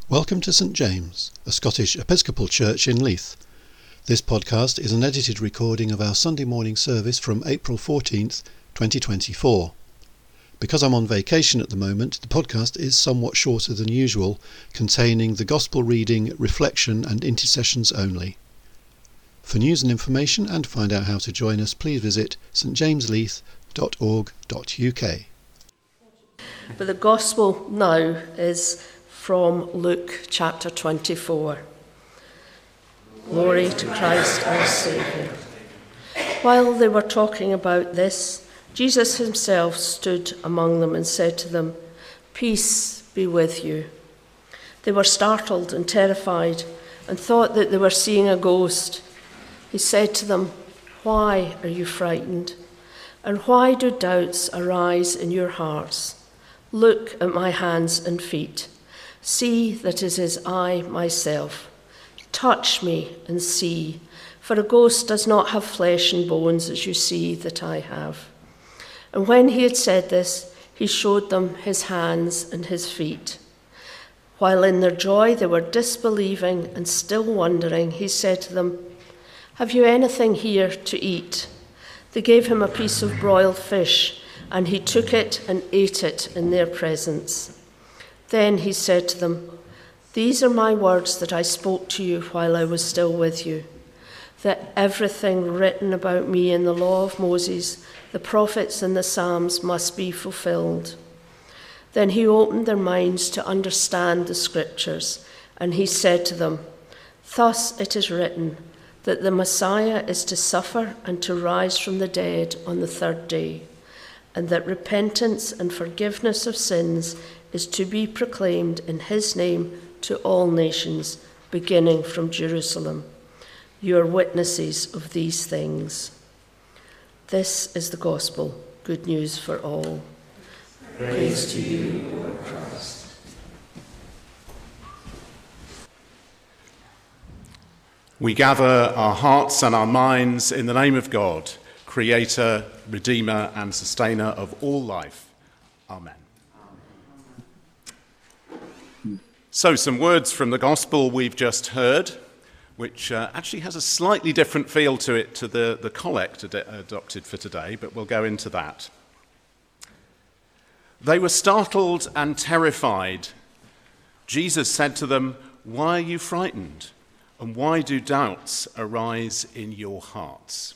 Welcome to St James, a Scottish Episcopal church in Leith. This podcast is an edited recording of our Sunday morning service from April 14th, 2024. Because I'm on vacation at the moment, the podcast is somewhat shorter than usual, containing the Gospel reading, reflection and intercessions only. For news and information and to find out how to join us, please visit stjamesleith.org.uk. But the Gospel now is from Luke chapter 24. Glory to Christ our Saviour. While they were talking about this, Jesus himself stood among them and said to them, "Peace be with you." They were startled and terrified and thought that they were seeing a ghost. He said to them, "Why are you frightened? And why do doubts arise in your hearts? Look at my hands and feet. See that it is I myself. Touch me and see, for a ghost does not have flesh and bones as you see that I have." And when he had said this, he showed them his hands and his feet. While in their joy they were disbelieving and still wondering, he said to them, "Have you anything here to eat?" They gave him a piece of broiled fish, and he took it and ate it in their presence. Then he said to them, "These are my words that I spoke to you while I was still with you, that everything written about me in the law of Moses, the prophets and the Psalms must be fulfilled." Then he opened their minds to understand the scriptures, and he said to them, "Thus it is written, that the Messiah is to suffer and to rise from the dead on the third day, and that repentance and forgiveness of sins is to be proclaimed in his name to all nations, beginning from Jerusalem. You are witnesses of these things." This is the gospel, good news for all. Praise to you, Lord Christ. We gather our hearts and our minds in the name of God, Creator, Redeemer and Sustainer of all life. Amen. So, some words from the Gospel we've just heard, which actually has a slightly different feel to it to the collect adopted for today, but we'll go into that. They were startled and terrified. Jesus said to them, "Why are you frightened? And why do doubts arise in your hearts?"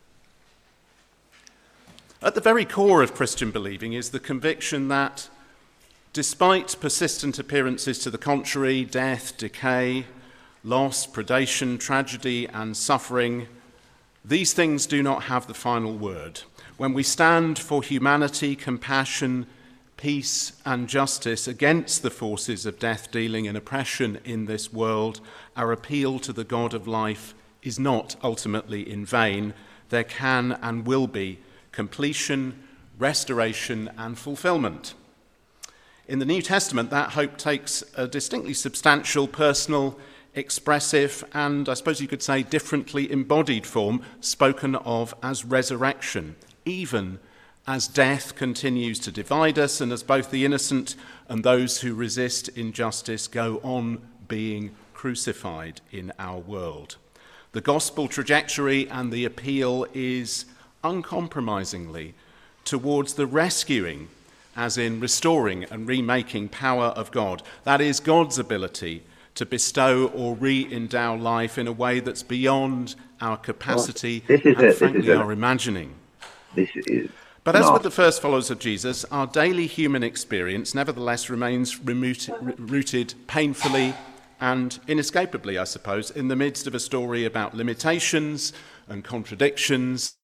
At the very core of Christian believing is the conviction that despite persistent appearances to the contrary, death, decay, loss, predation, tragedy, and suffering, these things do not have the final word. When we stand for humanity, compassion, peace, and justice against the forces of death dealing and oppression in this world, our appeal to the God of life is not ultimately in vain. There can and will be completion, restoration, and fulfillment. In the New Testament, that hope takes a distinctly substantial, personal, expressive, and I suppose you could say differently embodied form, spoken of as resurrection, even as death continues to divide us and as both the innocent and those who resist injustice go on being crucified in our world. The gospel trajectory and the appeal is uncompromisingly towards the rescuing, as in restoring and remaking power of God. That is God's ability to bestow or re-endow life in a way that's beyond our capacity and frankly our imagining. But as with the first followers of Jesus, our daily human experience nevertheless remains rooted painfully and inescapably, I suppose, in the midst of a story about limitations and contradictions.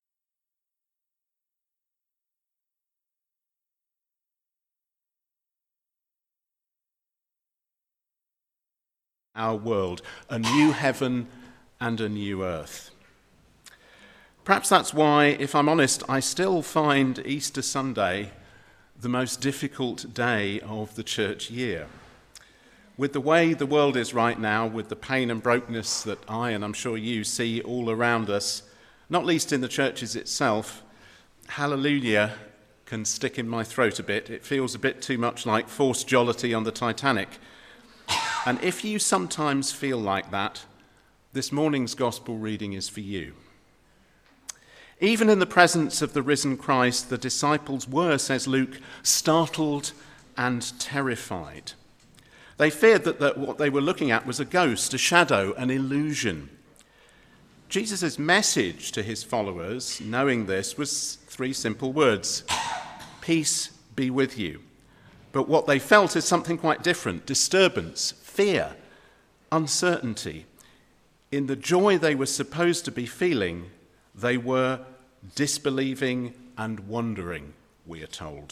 Our world, a new heaven and a new earth. Perhaps that's why, if I'm honest, I still find Easter Sunday the most difficult day of the church year. With the way the world is right now, with the pain and brokenness that I, and I'm sure you, see all around us, not least in the churches itself, hallelujah can stick in my throat a bit. It feels a bit too much like forced jollity on the Titanic. And if you sometimes feel like that, this morning's gospel reading is for you. Even in the presence of the risen Christ, the disciples were, says Luke, startled and terrified. They feared that what they were looking at was a ghost, a shadow, an illusion. Jesus' message to his followers, knowing this, was 3 simple words: peace be with you. But what they felt is something quite different: disturbance, fear, uncertainty. In the joy they were supposed to be feeling, they were disbelieving and wondering, we are told.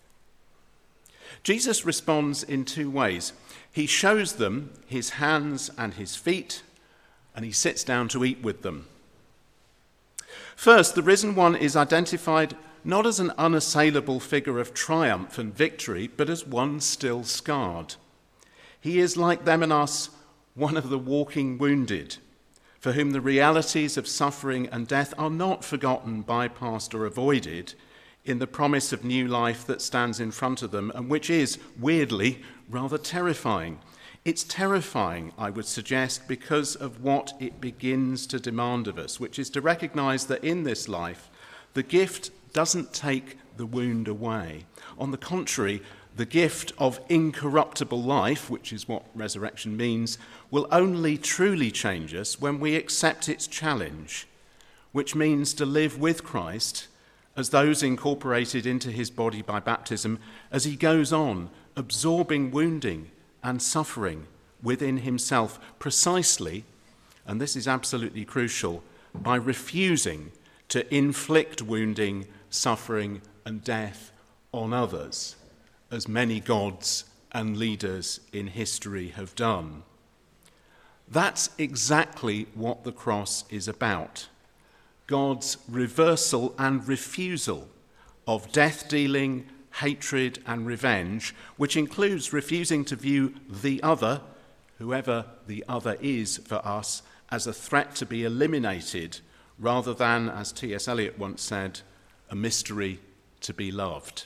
Jesus responds in 2 ways. He shows them his hands and his feet, and he sits down to eat with them. First, the risen one is identified not as an unassailable figure of triumph and victory, but as one still scarred. He is, like them and us, one of the walking wounded, for whom the realities of suffering and death are not forgotten, bypassed, or avoided in the promise of new life that stands in front of them, and which is, weirdly, rather terrifying. It's terrifying, I would suggest, because of what it begins to demand of us, which is to recognize that in this life, the gift doesn't take the wound away. On the contrary, the gift of incorruptible life, which is what resurrection means, will only truly change us when we accept its challenge, which means to live with Christ as those incorporated into his body by baptism, as he goes on absorbing wounding and suffering within himself, precisely, and this is absolutely crucial, by refusing to inflict wounding, suffering, and death on others, as many gods and leaders in history have done. That's exactly what the cross is about: God's reversal and refusal of death-dealing, hatred, and revenge, which includes refusing to view the other, whoever the other is for us, as a threat to be eliminated, rather than, as T.S. Eliot once said, a mystery to be loved.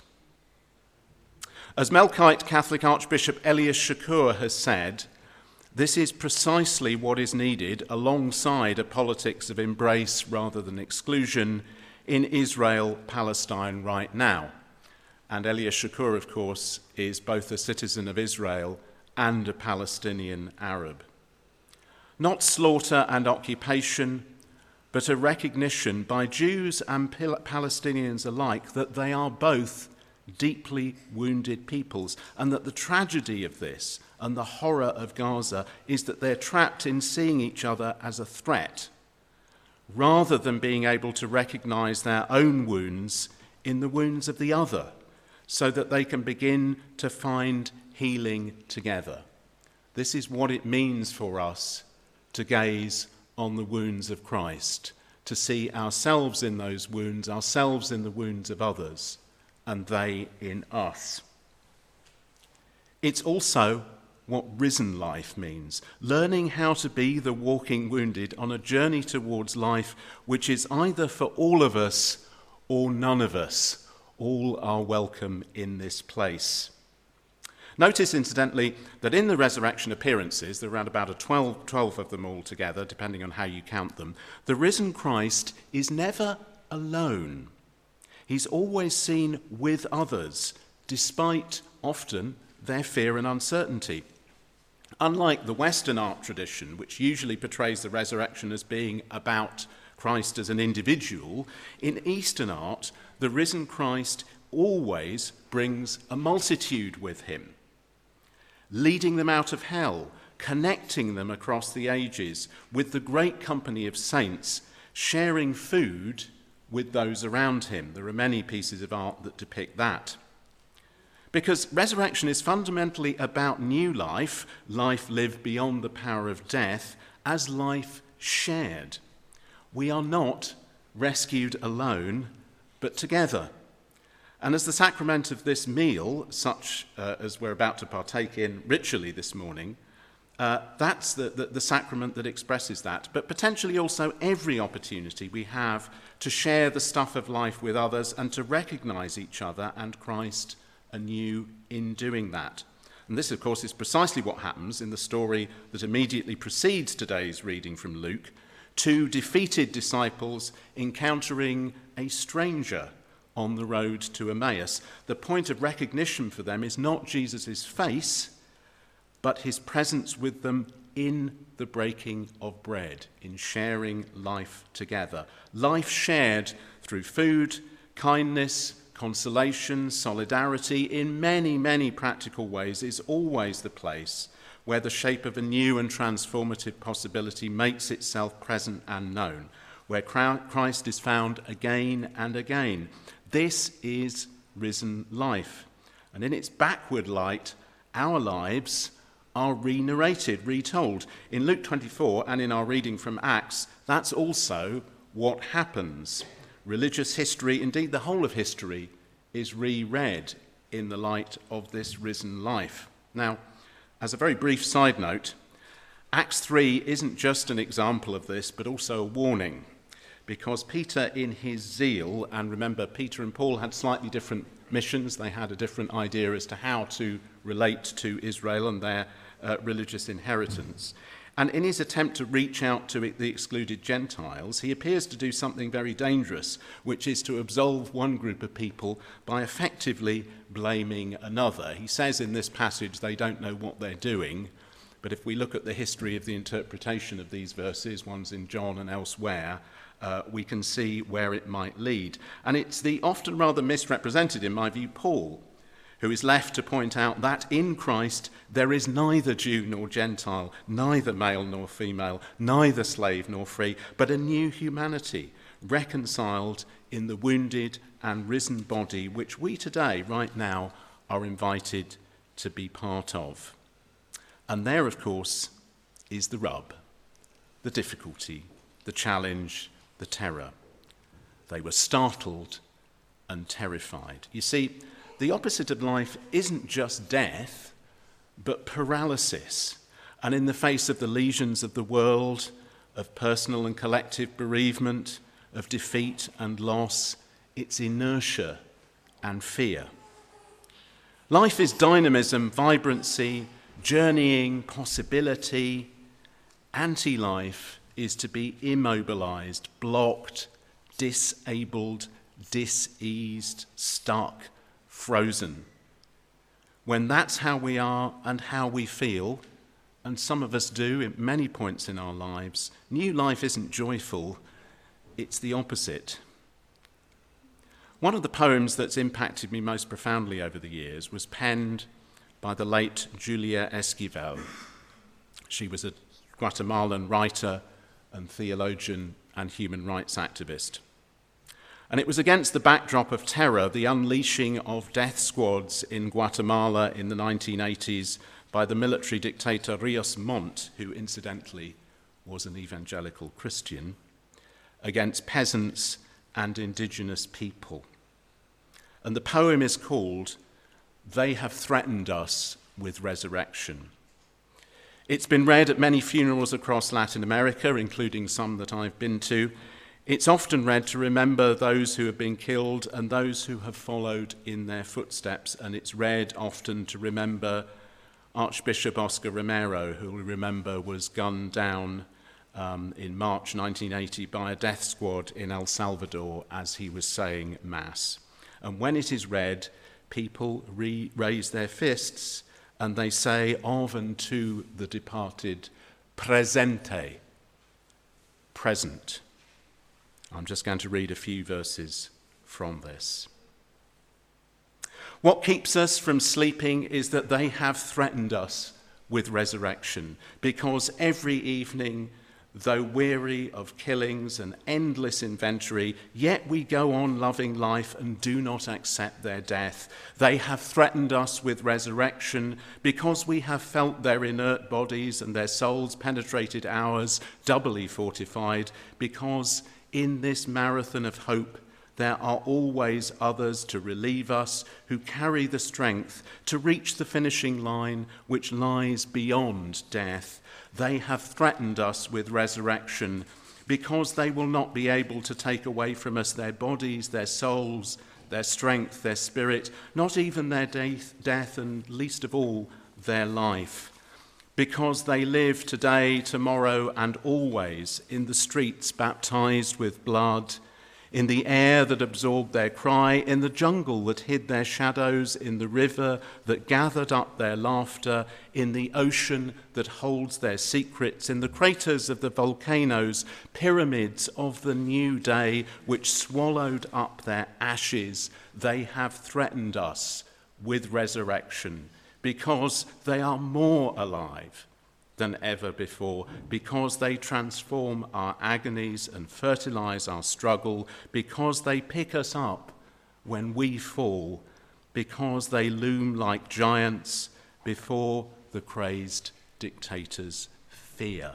As Melkite Catholic Archbishop Elias Shakur has said, this is precisely what is needed alongside a politics of embrace rather than exclusion in Israel-Palestine right now. And Elias Shakur, of course, is both a citizen of Israel and a Palestinian Arab. Not slaughter and occupation, but a recognition by Jews and Palestinians alike that they are both deeply wounded peoples, and that the tragedy of this and the horror of Gaza is that they're trapped in seeing each other as a threat, rather than being able to recognize their own wounds in the wounds of the other, so that they can begin to find healing together. This is what it means for us to gaze on the wounds of Christ, to see ourselves in those wounds, ourselves in the wounds of others, and they in us. It's also what risen life means, learning how to be the walking wounded on a journey towards life which is either for all of us or none of us. All are welcome in this place. Notice, incidentally, that in the resurrection appearances, there are around about 12 of them all together, depending on how you count them, the risen Christ is never alone. He's always seen with others, despite often their fear and uncertainty. Unlike the Western art tradition, which usually portrays the resurrection as being about Christ as an individual, in Eastern art, the risen Christ always brings a multitude with him, leading them out of hell, connecting them across the ages with the great company of saints, sharing food with those around him. There are many pieces of art that depict that. Because resurrection is fundamentally about new life, life lived beyond the power of death, as life shared. We are not rescued alone, but together. And as the sacrament of this meal, such as we're about to partake in ritually this morning, that's the sacrament that expresses that. But potentially also every opportunity we have to share the stuff of life with others and to recognize each other and Christ anew in doing that. And this, of course, is precisely what happens in the story that immediately precedes today's reading from Luke. Two defeated disciples encountering a stranger on the road to Emmaus. The point of recognition for them is not Jesus' face, but his presence with them in the breaking of bread, in sharing life together. Life shared through food, kindness, consolation, solidarity, in many, many practical ways, is always the place where the shape of a new and transformative possibility makes itself present and known, where Christ is found again and again. This is risen life. And in its backward light, our lives are re-narrated, retold. In Luke 24 and in our reading from Acts, that's also what happens. Religious history, indeed the whole of history, is reread in the light of this risen life. Now, as a very brief side note, Acts 3 isn't just an example of this, but also a warning. Because Peter, in his zeal, and remember, Peter and Paul had slightly different missions. They had a different idea as to how to relate to Israel and their religious inheritance. And in his attempt to reach out to the excluded Gentiles, he appears to do something very dangerous, which is to absolve one group of people by effectively blaming another. He says in this passage they don't know what they're doing, but if we look at the history of the interpretation of these verses, ones in John and elsewhere, we can see where it might lead. And it's the often rather misrepresented, in my view, Paul, who is left to point out that in Christ there is neither Jew nor Gentile, neither male nor female, neither slave nor free, but a new humanity, reconciled in the wounded and risen body, which we today, right now, are invited to be part of. And there, of course, is the rub, the difficulty, the challenge, the terror. They were startled and terrified. You see, the opposite of life isn't just death, but paralysis. And in the face of the lesions of the world, of personal and collective bereavement, of defeat and loss, it's inertia and fear. Life is dynamism, vibrancy, journeying, possibility. Anti-life is to be immobilized, blocked, disabled, diseased, stuck, frozen. When that's how we are and how we feel, and some of us do at many points in our lives, new life isn't joyful, it's the opposite. One of the poems that's impacted me most profoundly over the years was penned by the late Julia Esquivel. She was a Guatemalan writer and theologian and human rights activist. And it was against the backdrop of terror, the unleashing of death squads in Guatemala in the 1980s by the military dictator Rios Montt, who incidentally was an evangelical Christian, against peasants and indigenous people. And the poem is called "They Have Threatened Us with Resurrection." It's been read at many funerals across Latin America, including some that I've been to. It's often read to remember those who have been killed and those who have followed in their footsteps, and it's read often to remember Archbishop Oscar Romero, who we remember was gunned down in March 1980 by a death squad in El Salvador as he was saying Mass. And when it is read, people raise their fists and they say of and to the departed, presente, present. I'm just going to read a few verses from this. What keeps us from sleeping is that they have threatened us with resurrection, because every evening, though weary of killings and endless inventory, yet we go on loving life and do not accept their death. They have threatened us with resurrection because we have felt their inert bodies and their souls penetrated ours, doubly fortified, because in this marathon of hope, there are always others to relieve us who carry the strength to reach the finishing line which lies beyond death. They have threatened us with resurrection because they will not be able to take away from us their bodies, their souls, their strength, their spirit, not even their death, and least of all, their life, because they live today, tomorrow, and always in the streets baptized with blood, in the air that absorbed their cry, in the jungle that hid their shadows, in the river that gathered up their laughter, in the ocean that holds their secrets, in the craters of the volcanoes, pyramids of the new day which swallowed up their ashes. They have threatened us with resurrection because they are more alive than ever before, because they transform our agonies and fertilize our struggle, because they pick us up when we fall, because they loom like giants before the crazed dictator's fear.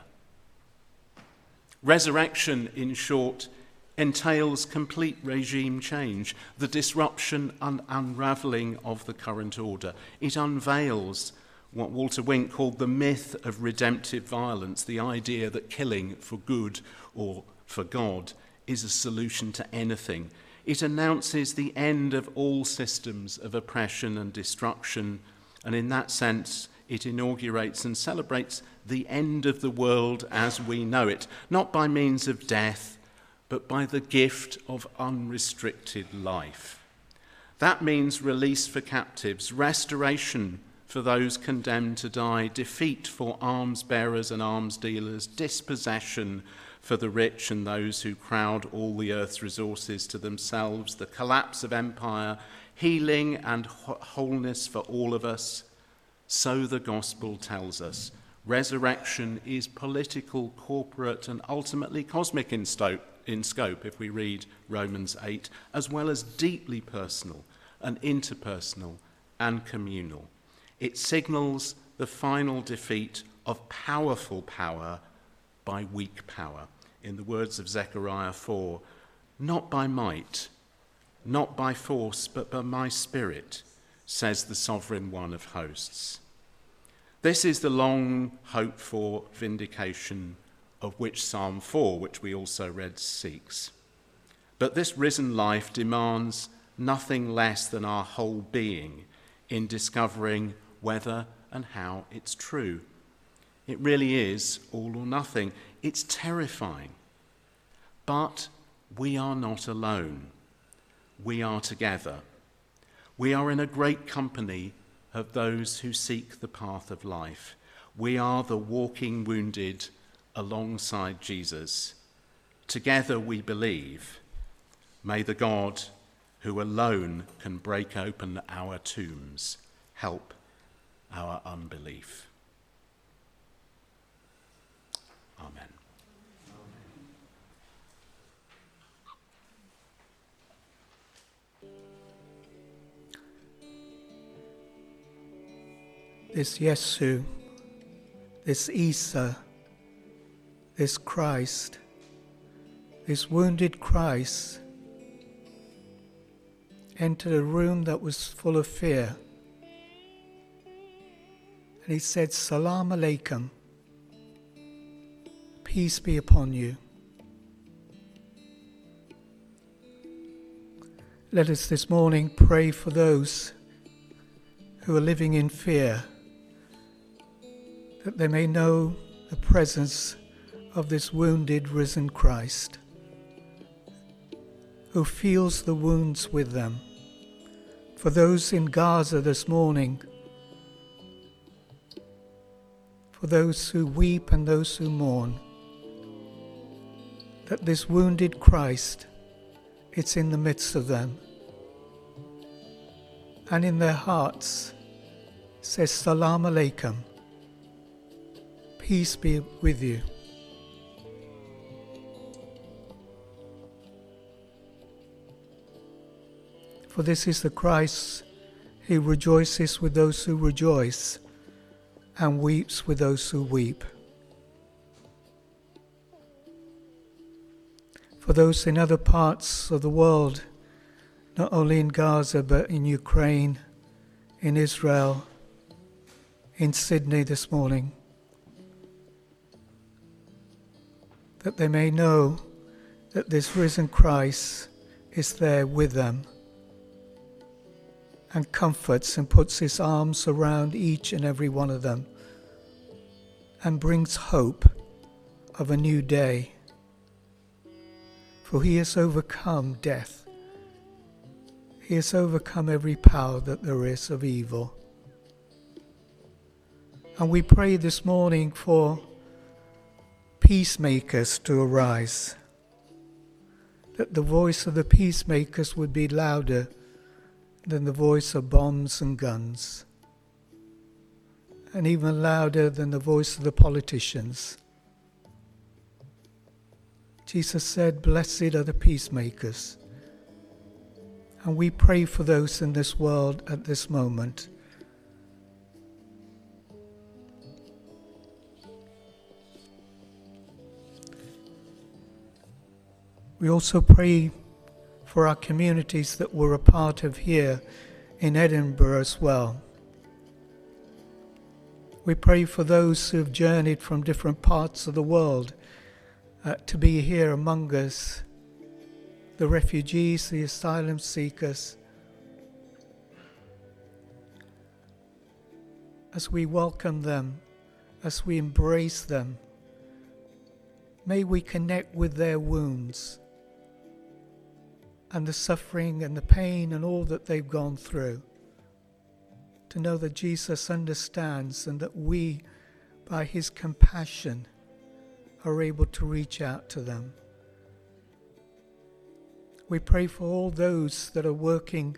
Resurrection, in short, entails complete regime change, the disruption and unravelling of the current order. It unveils what Walter Wink called the myth of redemptive violence, the idea that killing for good or for God is a solution to anything. It announces the end of all systems of oppression and destruction, and in that sense, it inaugurates and celebrates the end of the world as we know it, not by means of death, but by the gift of unrestricted life. That means release for captives, restoration for those condemned to die, defeat for arms bearers and arms dealers, dispossession for the rich and those who crowd all the earth's resources to themselves, the collapse of empire, healing and wholeness for all of us. So the gospel tells us. Resurrection is political, corporate, and ultimately cosmic in scope, if we read Romans 8, as well as deeply personal and interpersonal and communal. It signals the final defeat of powerful power by weak power. In the words of Zechariah 4, not by might, not by force, but by my spirit, says the sovereign one of hosts. This is the long hoped for vindication of which Psalm 4, which we also read, seeks. But this risen life demands nothing less than our whole being in discovering whether and how it's true. It really is all or nothing. It's terrifying. But we are not alone. We are together. We are in a great company of those who seek the path of life. We are the walking wounded alongside Jesus. Together we believe. May the God who alone can break open our tombs help our unbelief. Amen. This Yesu, this Isa, this Christ, this wounded Christ entered a room that was full of fear. And he said, Salam alaikum, peace be upon you. Let us this morning pray for those who are living in fear, that they may know the presence of this wounded, risen Christ, who feels the wounds with them. For those in Gaza this morning, for those who weep and those who mourn, that this wounded Christ, it's in the midst of them. And in their hearts says, Salam alaikum, peace be with you. For this is the Christ who rejoices with those who rejoice and weeps with those who weep. For those in other parts of the world, not only in Gaza but in Ukraine, in Israel, in Sydney this morning, that they may know that this risen Christ is there with them, and comforts and puts his arms around each and every one of them and brings hope of a new day. For he has overcome death. He has overcome every power that there is of evil. And we pray this morning for peacemakers to arise, that the voice of the peacemakers would be louder than the voice of bombs and guns, and even louder than the voice of the politicians. Jesus said, "Blessed are the peacemakers." And we pray for those in this world at this moment. We also pray for our communities that we're a part of here in Edinburgh as well. We pray for those who have journeyed from different parts of the world to be here among us, the refugees, the asylum seekers. As we welcome them, as we embrace them, may we connect with their wounds and the suffering and the pain and all that they've gone through, to know that Jesus understands and that we, by his compassion, are able to reach out to them. We pray for all those that are working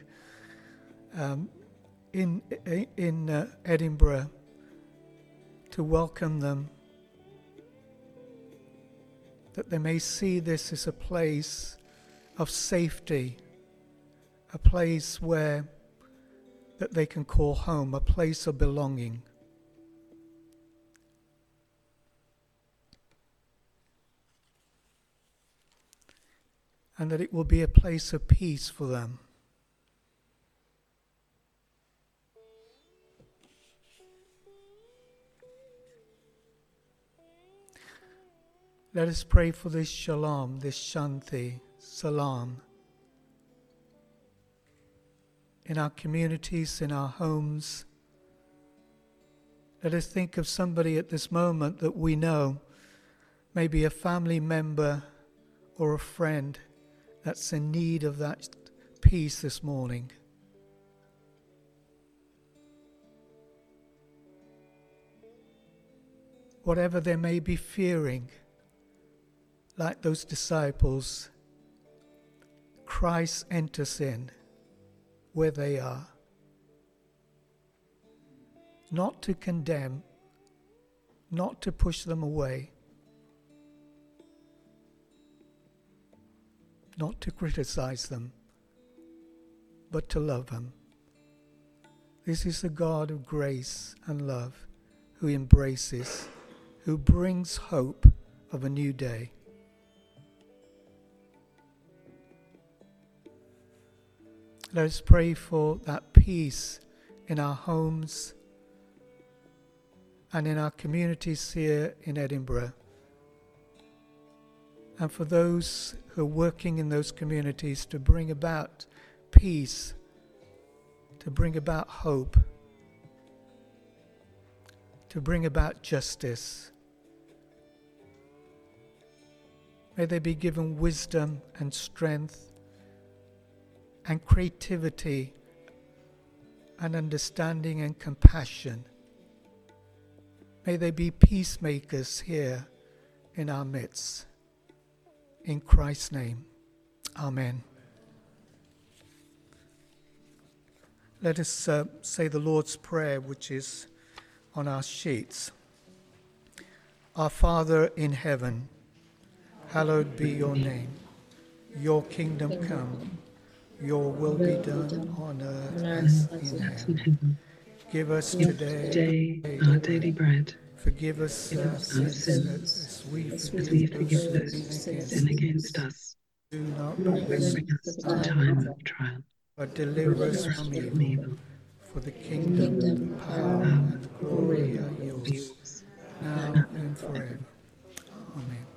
in Edinburgh, to welcome them, that they may see this as a place of safety, a place where that they can call home, a place of belonging. And that it will be a place of peace for them. Let us pray for this shalom, this shanti, salam, in our communities, in our homes. Let us think of somebody at this moment that we know, maybe a family member or a friend that's in need of that peace this morning. Whatever they may be fearing, like those disciples, Christ enters in where they are, not to condemn, not to push them away, not to criticize them, but to love them. This is the God of grace and love, who embraces, who brings hope of a new day. Let us pray for that peace in our homes and in our communities here in Edinburgh. And for those who are working in those communities to bring about peace, to bring about hope, to bring about justice. May they be given wisdom and strength and creativity and understanding and compassion. May they be peacemakers here in our midst. In Christ's name, amen. Let us say the Lord's Prayer, which is on our sheets. Our Father in heaven, hallowed be your name. Your kingdom come. Your will be done on earth as in heaven. Give us today our daily bread. Forgive us our sins as we forgive those who sin against us. Do not bring us to time of trial, but deliver us from evil. For the kingdom, the power, and the glory are yours, now and forever. Amen.